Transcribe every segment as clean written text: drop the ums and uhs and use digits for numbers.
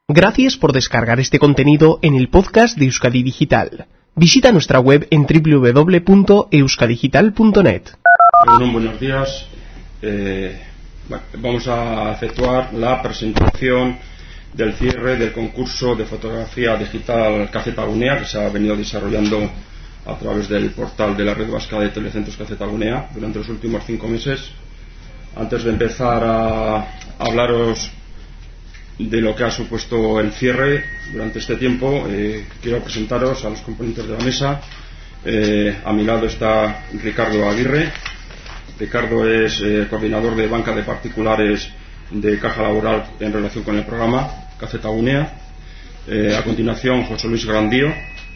Gracias por descargar este contenido en el podcast de Euskadi Digital. Visita nuestra web en www.euskadigital.net. Buenos días. Vamos a efectuar la presentación del cierre del concurso de fotografía digital Kzgunea, que se ha venido desarrollando a través del portal de la Red Vasca de Telecentros Kzgunea durante los últimos 5 meses. Antes de empezar a hablaros de lo que ha supuesto el cierre durante este tiempo, quiero presentaros a los componentes de la mesa. A mi lado está Ricardo Aguirre. Ricardo es coordinador de banca de particulares de Caja Laboral en relación con el programa Kzgunea. A continuación, José Luis Grandío,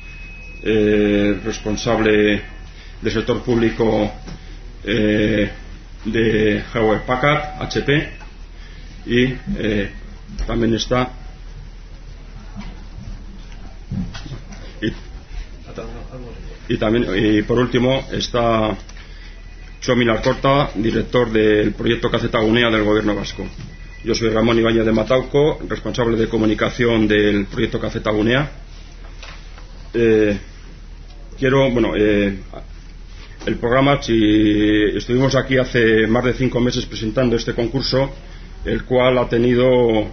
responsable del sector público de Hewlett Packard, HP, y también está y por último está Txomin Alkorta, director del proyecto Kzgunea del Gobierno Vasco. Yo soy Ramón Ibáñez de Matauco, responsable de comunicación del proyecto Kzgunea. El programa, si estuvimos aquí hace más de 5 meses presentando este concurso, el cual ha tenido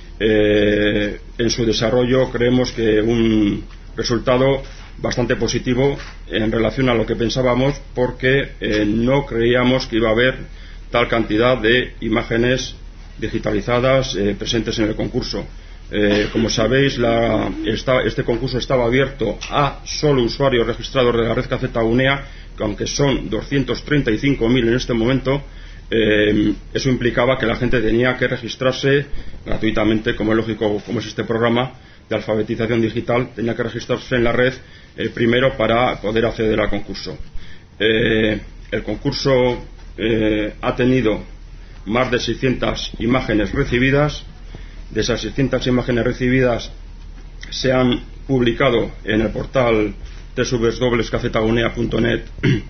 en su desarrollo, creemos que un resultado bastante positivo en relación a lo que pensábamos, porque no creíamos que iba a haber tal cantidad de imágenes digitalizadas presentes en el concurso. Como sabéis, este concurso estaba abierto a solo usuarios registrados de la red Kzgunea, que aunque son 235.000 en este momento, eso implicaba que la gente tenía que registrarse gratuitamente, como es lógico, como es este programa de alfabetización digital, tenía que registrarse en la red primero para poder acceder al concurso. El concurso ha tenido más de 600 imágenes recibidas. De esas 600 imágenes recibidas se han publicado en el portal www.kzgunea.net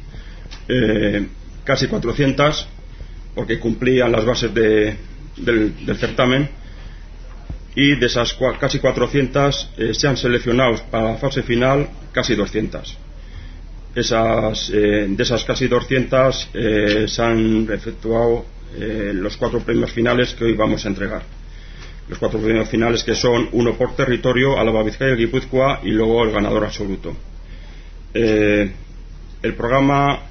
casi 400, porque cumplían las bases del certamen, y de esas casi 400 se han seleccionado para la fase final casi 200. De esas casi 200 se han efectuado los 4 premios finales que hoy vamos a entregar. Los 4 premios finales, que son uno por territorio, Álava, Bizkaia, Guipúzcoa, y luego el ganador absoluto. El programa,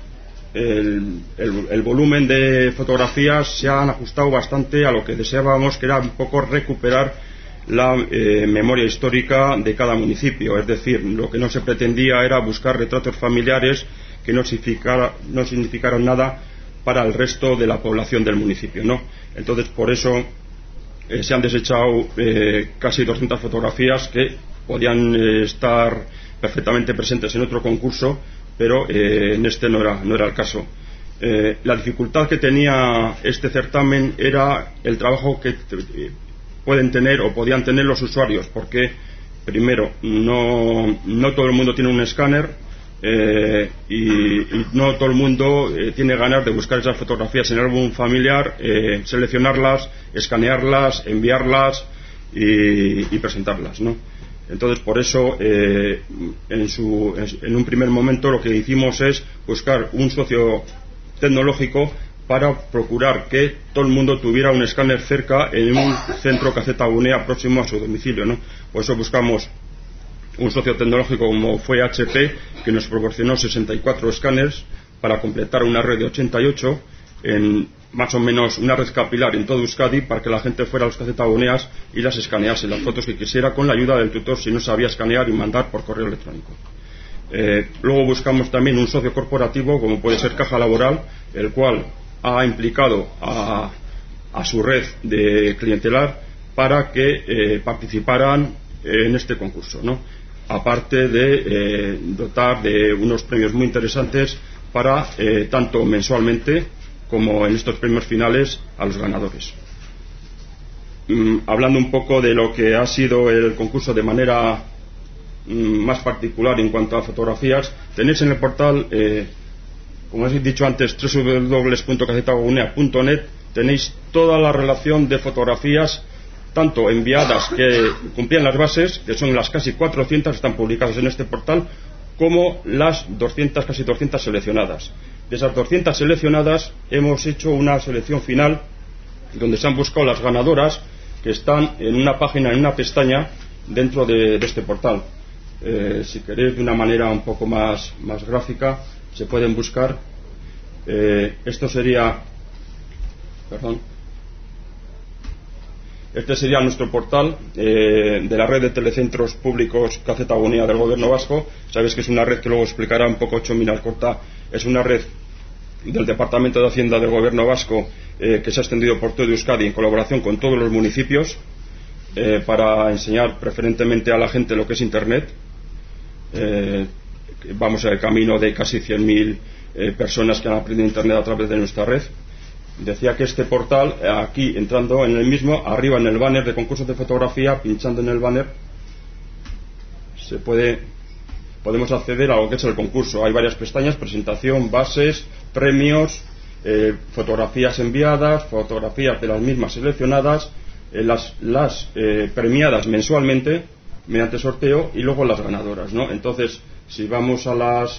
el volumen de fotografías se han ajustado bastante a lo que deseábamos, que era un poco recuperar la memoria histórica de cada municipio. Es decir, lo que no se pretendía era buscar retratos familiares que no significaran nada para el resto de la población del municipio, ¿no? Entonces, por eso se han desechado casi 200 fotografías que podían estar perfectamente presentes en otro concurso, pero en este no era el caso. La dificultad que tenía este certamen era el trabajo que pueden tener o podían tener los usuarios, porque primero no todo el mundo tiene un escáner, y no todo el mundo tiene ganas de buscar esas fotografías en el álbum familiar, seleccionarlas, escanearlas, enviarlas y presentarlas, ¿no? Entonces, por eso, en un primer momento lo que hicimos es buscar un socio tecnológico para procurar que todo el mundo tuviera un escáner cerca en un centro Kzgunea próximo a su domicilio, ¿no? Por eso buscamos un socio tecnológico como fue HP, que nos proporcionó 64 escáneres para completar una red de 88, en más o menos una red capilar en todo Euskadi, para que la gente fuera a los Kzguneas y las escanease, las fotos que quisiera, con la ayuda del tutor si no sabía escanear, y mandar por correo electrónico. Luego buscamos también un socio corporativo, como puede ser Caja Laboral, el cual ha implicado a su red de clientelar para que participaran en este concurso, ¿no? Aparte de dotar de unos premios muy interesantes para tanto mensualmente como en estos premios finales a los ganadores. Hablando un poco de lo que ha sido el concurso de manera más particular en cuanto a fotografías, tenéis en el portal, como os he dicho antes, www.kzgunea.net, tenéis toda la relación de fotografías tanto enviadas que cumplían las bases, que son las casi 400 están publicadas en este portal, como las 200, casi 200 seleccionadas. De esas 200 seleccionadas hemos hecho una selección final donde se han buscado las ganadoras que están en una página, en una pestaña dentro de este portal. Si queréis de una manera un poco más gráfica, se pueden buscar. Esto sería, perdón, este sería nuestro portal de la red de telecentros públicos KZ Agonía del Gobierno Vasco. Sabéis que es una red que luego explicará un poco Txomin Alkorta. Es una red del Departamento de Hacienda del Gobierno Vasco que se ha extendido por todo Euskadi en colaboración con todos los municipios para enseñar preferentemente a la gente lo que es Internet. Vamos al camino de casi 100.000 personas que han aprendido Internet a través de nuestra red. Decía que este portal, aquí entrando en el mismo, arriba en el banner de concursos de fotografía, pinchando en el banner, podemos acceder a lo que es el concurso. Hay varias pestañas: presentación, bases, premios, fotografías enviadas, fotografías de las mismas seleccionadas, las premiadas mensualmente mediante sorteo, y luego las ganadoras, ¿no? Entonces, si vamos a las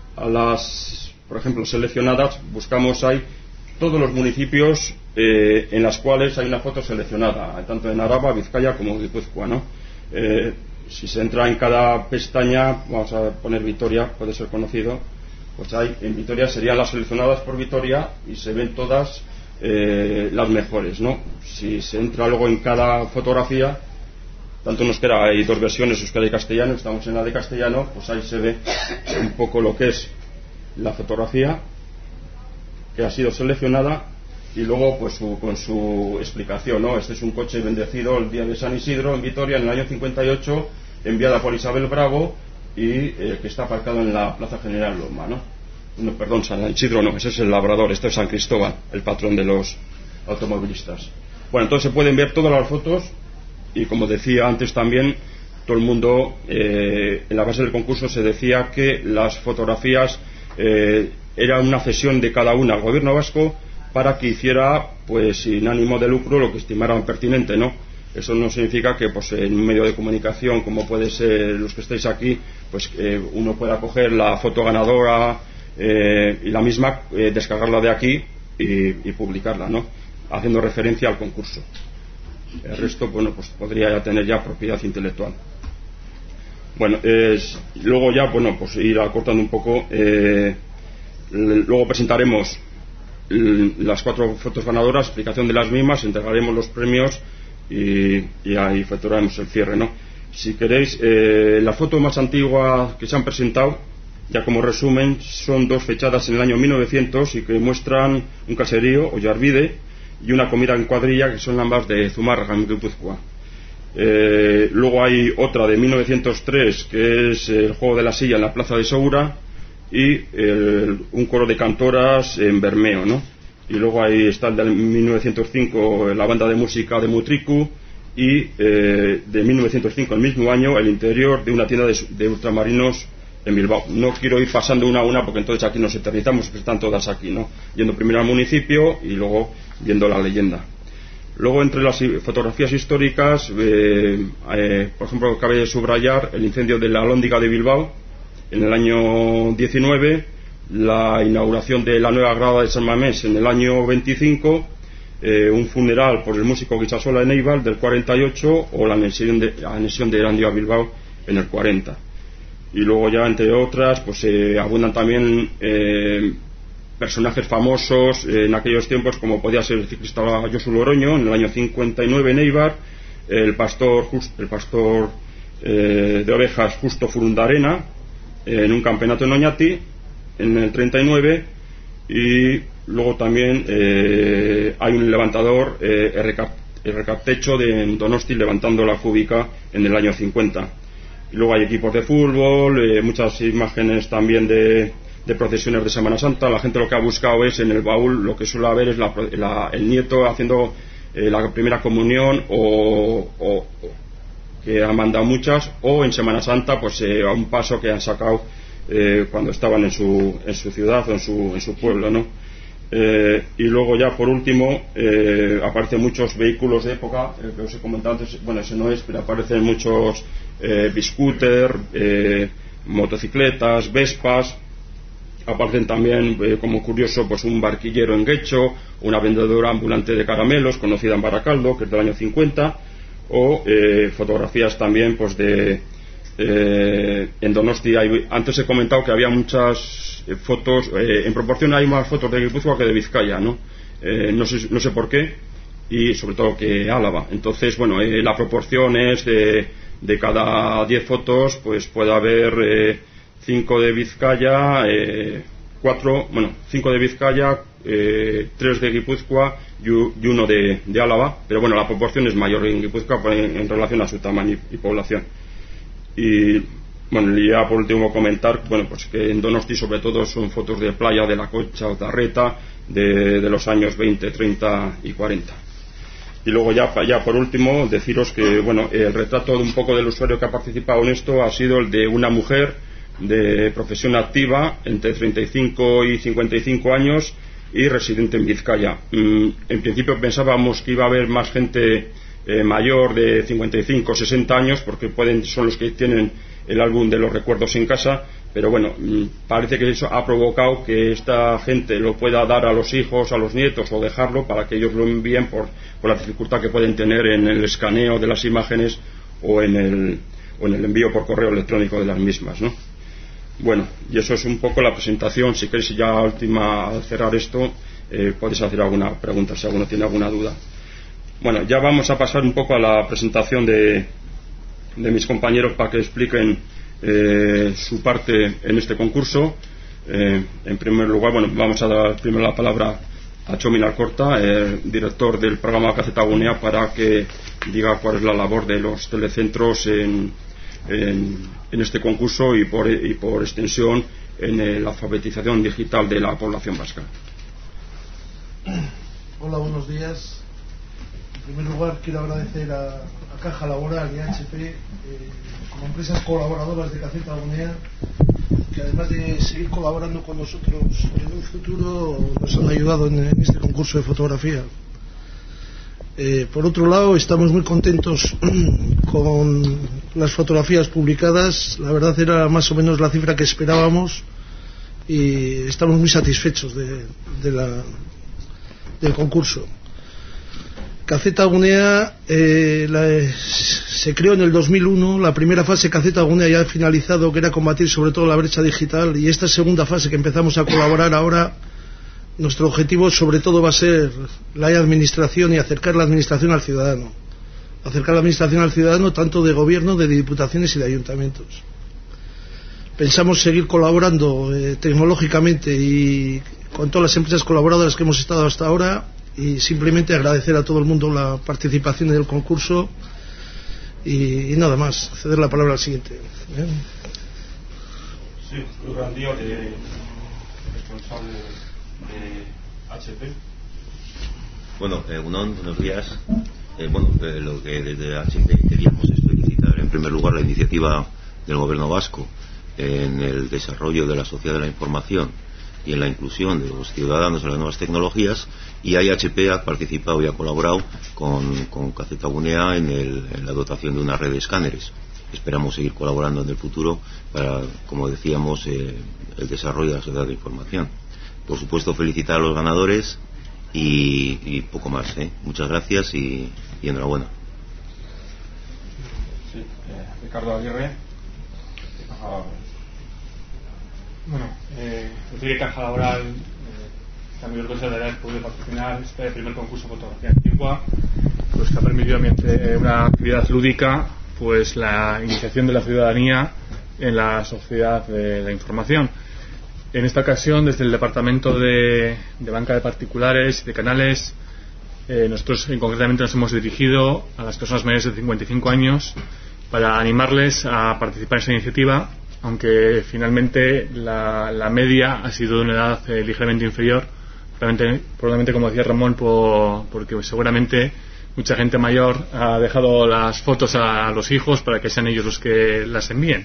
por ejemplo, seleccionadas, buscamos ahí todos los municipios en los cuales hay una foto seleccionada, tanto en Araba, Vizcaya como Guipúzcoa, ¿no? Si se entra en cada pestaña, vamos a poner Vitoria, puede ser conocido, pues hay en Vitoria serían las seleccionadas por Vitoria y se ven todas las mejores, ¿no? Si se entra luego en cada fotografía, tanto en euskera, hay dos versiones, euskera y castellano, estamos en la de castellano, pues ahí se ve un poco lo que es la fotografía que ha sido seleccionada y luego pues con su explicación, ¿no? Este es un coche bendecido el día de San Isidro en Vitoria en el año 58, enviada por Isabel Bravo y que está aparcado en la Plaza General Loma, ¿no? No, perdón, San Isidro no, ese es el Labrador, este es San Cristóbal, el patrón de los automovilistas. Bueno, entonces se pueden ver todas las fotos y, como decía antes también, todo el mundo, en la base del concurso se decía que las fotografías era una cesión de cada una al Gobierno Vasco para que hiciera, pues sin ánimo de lucro, lo que estimaran pertinente, ¿no? Eso no significa que pues en un medio de comunicación como puede ser los que estáis aquí, pues uno pueda coger la foto ganadora y la misma descargarla de aquí y publicarla, ¿no? Haciendo referencia al concurso. El resto, bueno, pues podría ya tener ya propiedad intelectual. Bueno, luego ya, bueno, pues ir acortando un poco. Luego presentaremos las 4 fotos ganadoras, explicación de las mismas, entregaremos los premios y ahí efectuaremos el cierre, ¿no? Si queréis, la foto más antigua que se han presentado, ya como resumen, son 2 fechadas en el año 1900 y que muestran un caserío, Ollarvide, y una comida en cuadrilla, que son ambas de Zumárraga, en Guipúzcoa. Luego hay otra de 1903, que es el juego de la silla en la plaza de Soura, y un coro de cantoras en Bermeo, ¿no? Y luego ahí está el de 1905, la banda de música de Mutriku, y de 1905, el mismo año, el interior de una tienda de ultramarinos en Bilbao. No quiero ir pasando una a una porque entonces aquí nos eternizamos, porque están todas aquí, ¿no? Yendo primero al municipio y luego viendo la leyenda. Luego, entre las fotografías históricas, por ejemplo, cabe subrayar el incendio de la Alhóndiga de Bilbao en el año 19, la inauguración de la nueva grada de San Mamés en el año 25, un funeral por el músico Guisasola en Eibar del 48, o la anexión de Erandio a Bilbao en el 40. Y luego ya, entre otras, pues abundan también personajes famosos en aquellos tiempos, como podía ser el ciclista Josu Loroño en el año 59 en Eibar, el pastor de ovejas Justo Furundarena en un campeonato en Oñati en el 39, y luego también hay un levantador Errekaptecho de Donosti levantando la cúbica en el año 50. Y luego hay equipos de fútbol, muchas imágenes también de procesiones de Semana Santa. La gente lo que ha buscado es, en el baúl, lo que suele haber es el nieto haciendo la primera comunión, o que han mandado muchas, o en Semana Santa pues a un paso que han sacado cuando estaban en su ciudad o en su pueblo, ¿no? Y luego ya por último aparecen muchos vehículos de época, que os he comentado antes, bueno, ese no es, pero aparecen muchos biscooter, motocicletas, vespas. Aparecen también, como curioso, pues un barquillero en Guecho, una vendedora ambulante de caramelos conocida en Baracaldo, que es del año 50, o fotografías también pues en Donosti. Antes he comentado que había muchas fotos, en proporción hay más fotos de Guipúzcoa que de Vizcaya, ¿no? No sé por qué, y sobre todo que Álava. Entonces, bueno, la proporción es de cada 10 fotos pues puede haber 5 de Vizcaya, 5 de Vizcaya, 3 de Guipúzcoa y 1 de Álava, pero bueno, la proporción es mayor en Guipúzcoa en relación a su tamaño y población. Y bueno, ya por último comentar, bueno, pues que en Donosti sobre todo son fotos de playa de la Concha o Tarreta de los años 20, 30 y 40. Y luego ya por último deciros que bueno, el retrato de un poco del usuario que ha participado en esto ha sido el de una mujer de profesión activa entre 35 y 55 años y residente en Vizcaya. En principio pensábamos que iba a haber más gente mayor de 55 o 60 años, porque son los que tienen el álbum de los recuerdos en casa, pero bueno, parece que eso ha provocado que esta gente lo pueda dar a los hijos, a los nietos, o dejarlo para que ellos lo envíen por la dificultad que pueden tener en el escaneo de las imágenes o en el envío por correo electrónico de las mismas, ¿no? Bueno, y eso es un poco la presentación. Si queréis ya al cerrar esto, podéis hacer alguna pregunta si alguno tiene alguna duda. Bueno, ya vamos a pasar un poco a la presentación de mis compañeros para que expliquen su parte en este concurso. En primer lugar, bueno, vamos a dar primero la palabra a Txomin Alkorta, director del programa Kazetagunea, para que diga cuál es la labor de los telecentros en este concurso y por extensión en la alfabetización digital de la población vasca. Hola, buenos días. En primer lugar quiero agradecer a Caja Laboral y a HP como empresas colaboradoras de Kazetagunea, que además de seguir colaborando con nosotros en un futuro nos han ayudado en este concurso de fotografía. Por otro lado, estamos muy contentos con las fotografías publicadas. La verdad era más o menos la cifra que esperábamos y estamos muy satisfechos del concurso. Kazetagunea se creó en el 2001. La primera fase Kazetagunea ya ha finalizado, que era combatir sobre todo la brecha digital, y esta segunda fase que empezamos a colaborar ahora, nuestro objetivo sobre todo va a ser la administración y acercar la administración al ciudadano. Acercar la administración al ciudadano tanto de gobierno, de diputaciones y de ayuntamientos. Pensamos seguir colaborando tecnológicamente y con todas las empresas colaboradoras que hemos estado hasta ahora, y simplemente agradecer a todo el mundo la participación en el concurso y nada más. Ceder la palabra al siguiente. Sí, Luis Grandío, responsable de HP. Bueno, buenos días. Lo que desde HP queríamos es felicitar en primer lugar la iniciativa del Gobierno vasco en el desarrollo de la sociedad de la información y en la inclusión de los ciudadanos en las nuevas tecnologías, y ahí HP ha participado y ha colaborado con Kazetagunea en la dotación de una red de escáneres. Esperamos seguir colaborando en el futuro para, como decíamos, el desarrollo de la sociedad de información. Por supuesto, felicitar a los ganadores y poco más, Muchas gracias y enhorabuena. Sí, Ricardo Aguirre. Bueno, decir que Caja Laboral también orgulloso de haber podido participar en este primer concurso de fotografía antigua, pues que ha permitido, mediante una actividad lúdica, pues la iniciación de la ciudadanía en la sociedad de la información. En esta ocasión, desde el departamento de banca de particulares y de canales, nosotros concretamente nos hemos dirigido a las personas mayores de 55 años para animarles a participar en esta iniciativa, aunque finalmente la media ha sido de una edad ligeramente inferior, probablemente como decía Ramón, porque seguramente mucha gente mayor ha dejado las fotos a los hijos para que sean ellos los que las envíen.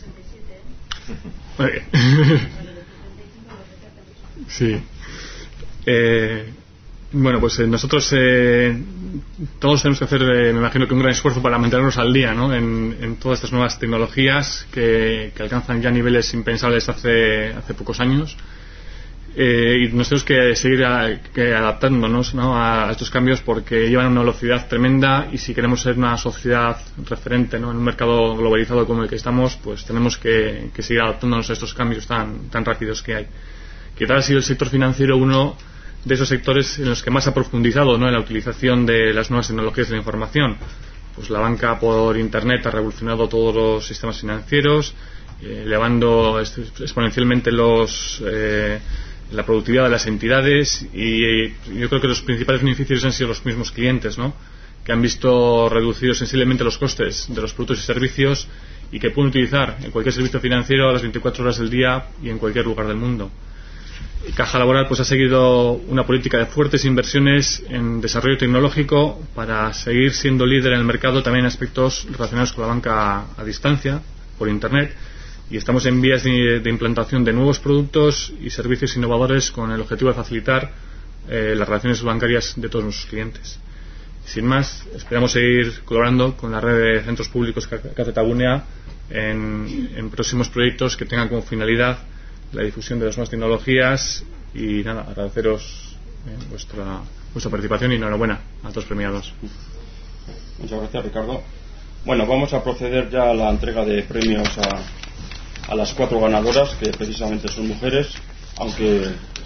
Sí. Bueno, pues nosotros todos tenemos que hacer, me imagino que un gran esfuerzo para mantenernos al día, ¿no? En todas estas nuevas tecnologías que alcanzan ya niveles impensables hace pocos años. Y nos tenemos que seguir adaptándonos, ¿no? a estos cambios, porque llevan a una velocidad tremenda, y si queremos ser una sociedad referente, ¿no? En un mercado globalizado como el que estamos, pues tenemos que seguir adaptándonos a estos cambios tan rápidos que hay. Quizás ha sido el sector financiero uno de esos sectores en los que más ha profundizado, ¿no? En la utilización de las nuevas tecnologías de la información. Pues la banca por Internet ha revolucionado todos los sistemas financieros, elevando exponencialmente la productividad de las entidades, y yo creo que los principales beneficios han sido los mismos clientes, ¿no? Que han visto reducidos sensiblemente los costes de los productos y servicios, y que pueden utilizar en cualquier servicio financiero a las 24 horas del día y en cualquier lugar del mundo. Caja Laboral pues ha seguido una política de fuertes inversiones en desarrollo tecnológico para seguir siendo líder en el mercado, también en aspectos relacionados con la banca a distancia por Internet, y estamos en vías de implantación de nuevos productos y servicios innovadores con el objetivo de facilitar las relaciones bancarias de todos nuestros clientes. Sin más, esperamos seguir colaborando con la red de centros públicos Kz-Gunea en próximos proyectos que tengan como finalidad la difusión de las nuevas tecnologías, y nada, agradeceros vuestra participación, y enhorabuena a todos los premiados. Muchas gracias, Ricardo. Bueno, vamos a proceder ya a la entrega de premios a las 4 ganadoras, que precisamente son mujeres, aunque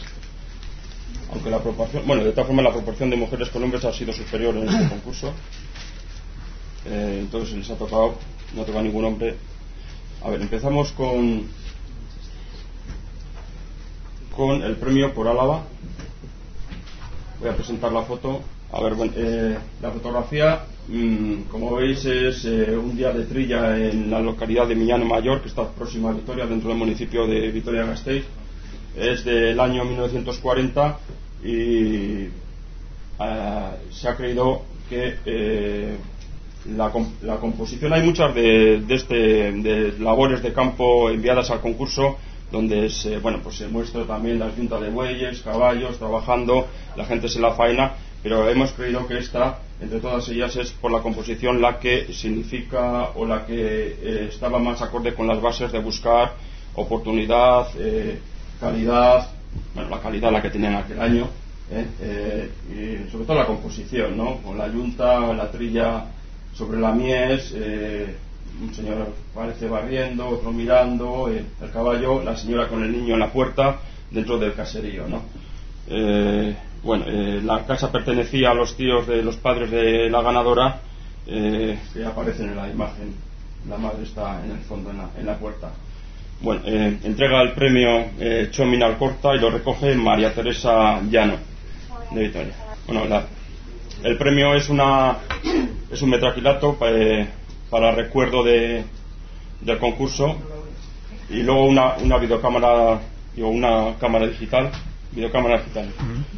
la proporción, bueno, de todas formas la proporción de mujeres con hombres ha sido superior en este concurso. Entonces les ha tocado, no ha tocado ningún hombre. A ver, empezamos con el premio por Álava. Voy a presentar la foto. A ver, la fotografía, como veis, es un día de trilla en la localidad de Miñano Mayor, que está próxima a Vitoria, dentro del municipio de Vitoria-Gasteiz. Es del año 1940, y se ha creído que la composición, hay muchas de labores de campo enviadas al concurso, donde se muestra también las yuntas de bueyes, caballos trabajando, la gente se la faena, pero hemos creído que esta, entre todas ellas, es por la composición la que significa, o la que estaba más acorde con las bases de buscar oportunidad, calidad, bueno, la calidad la que tenían aquel año, y sobre todo la composición, ¿no? Con la yunta, la trilla sobre la mies, un señor parece barriendo, otro mirando, el caballo, la señora con el niño en la puerta, dentro del caserío, ¿no? La casa pertenecía a los tíos de los padres de la ganadora, que aparecen en la imagen. La madre está en el fondo, en la puerta. Bueno, entrega el premio Chomin Alcorta, y lo recoge María Teresa Llano, de Vitoria. Bueno, el premio es un metraquilato para recuerdo del concurso, y luego una videocámara, una cámara digital, videocámara digital,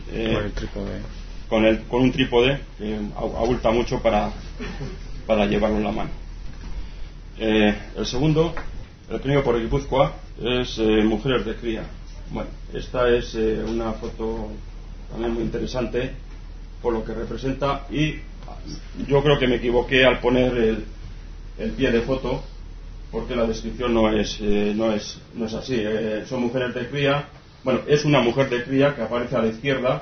con un trípode que abulta mucho para llevarlo en la mano. El segundo, el premio por Guipúzcoa, es Mujeres de Cría. Bueno, esta es una foto también muy interesante por lo que representa, y yo creo que me equivoqué al poner el pie de foto, porque la descripción no es así. Son mujeres de cría. Bueno, es una mujer de cría que aparece a la izquierda,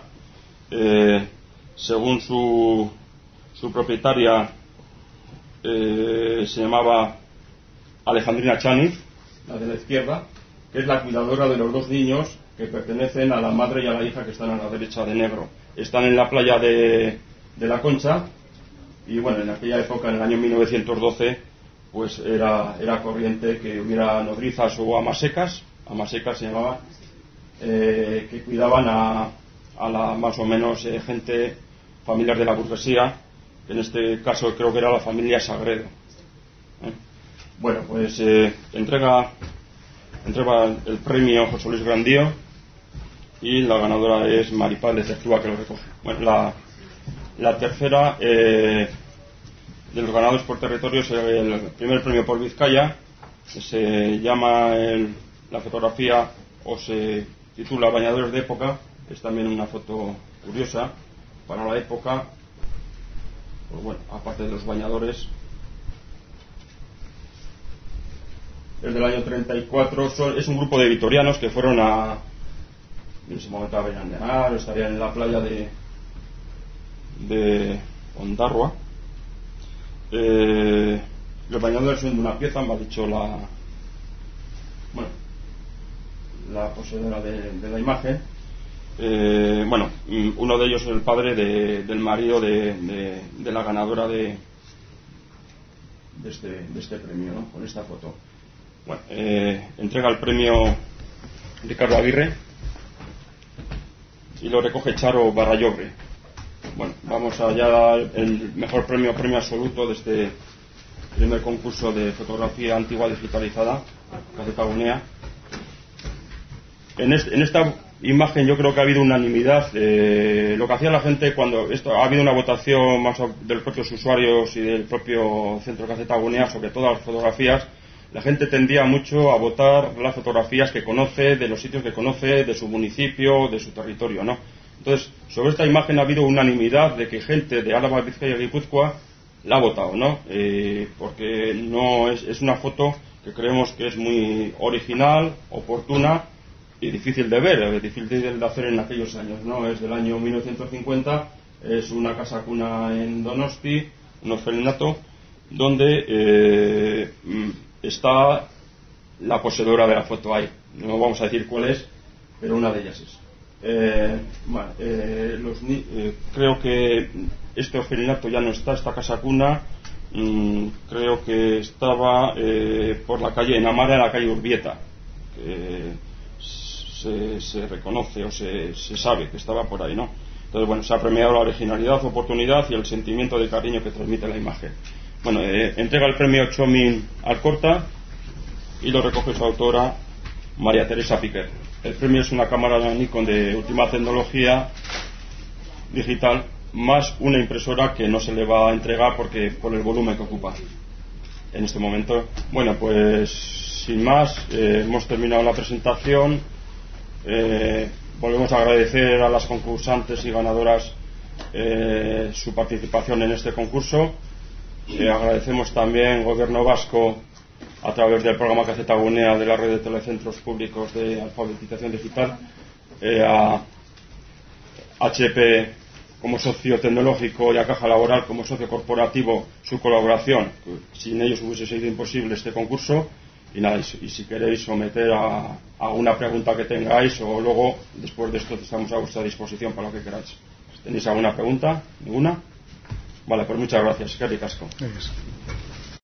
según su propietaria, se llamaba Alejandrina Chaniz, la de la izquierda, que es la cuidadora de los dos niños que pertenecen a la madre y a la hija, que están a la derecha de negro. Están en la playa de La Concha, y bueno, en aquella época, en el año 1912, pues era corriente que hubiera nodrizas o amasecas se llamaba, que cuidaban a la más o menos gente, familiar de la burguesía, que en este caso creo que era la familia Sagredo. Bueno, pues entrega el premio José Luis Grandío, y la ganadora es Maripaz de Cerclúa, que lo recoge. Bueno, la tercera de los ganadores por territorio es el primer premio por Vizcaya, que se llama la fotografía, o se titula Bañadores de Época, Es también una foto curiosa para la época. Pues bueno, aparte de los bañadores, es del año 34. Es un grupo de vitorianos que fueron en ese momento a veranear, estarían en la playa de Ondarroa. Los bañadores son de una pieza, me ha dicho la poseedora de la imagen. Uno de ellos es el padre del marido de la ganadora de este premio, ¿no? Con esta foto. Bueno, entrega el premio Ricardo Aguirre y lo recoge Charo Barrayogre. Bueno, vamos allá a dar el mejor premio absoluto de este primer concurso de fotografía antigua digitalizada, Gaceta Gunea. En esta imagen yo creo que ha habido unanimidad. Lo que hacía la gente cuando ha habido una votación más de los propios usuarios y del propio centro Gaceta Gunea sobre todas las fotografías, la gente tendía mucho a votar las fotografías que conoce, de los sitios que conoce, de su municipio, de su territorio, ¿no? Entonces, sobre esta imagen ha habido unanimidad de que gente de Álava, Vizcaya y Guipúzcoa la ha votado, ¿no? Porque no es una foto que creemos que es muy original, oportuna y difícil de ver, difícil de hacer en aquellos años, ¿no? Es del año 1950, es una casa cuna en Donosti, un orfelinato, donde está la poseedora de la foto ahí. No vamos a decir cuál es, pero una de ellas es. Creo que este orfelinato ya no está, esta casa cuna. Creo que estaba por la calle en Amara, en la calle Urbieta. Se reconoce o se sabe que estaba por ahí, ¿no? Entonces, bueno, se ha premiado la originalidad, oportunidad y el sentimiento de cariño que transmite la imagen. Bueno, entrega el premio Chomin Alcorta y lo recoge su autora, María Teresa Piquer. El premio es una cámara Nikon de última tecnología digital más una impresora que no se le va a entregar por el volumen que ocupa en este momento. Bueno, pues sin más, hemos terminado la presentación. Volvemos a agradecer a las concursantes y ganadoras su participación en este concurso. Agradecemos también al Gobierno vasco, a través del programa Gaceta Gunea de la red de telecentros públicos de alfabetización digital, a HP como socio tecnológico y a Caja Laboral como socio corporativo su colaboración. Sin ellos hubiese sido imposible este concurso. Y nada, y si queréis someter a alguna pregunta que tengáis, o luego, después de esto, estamos a vuestra disposición para lo que queráis. ¿Tenéis alguna pregunta? ¿Ninguna? Vale, pues muchas gracias. Qué ricasco. Gracias.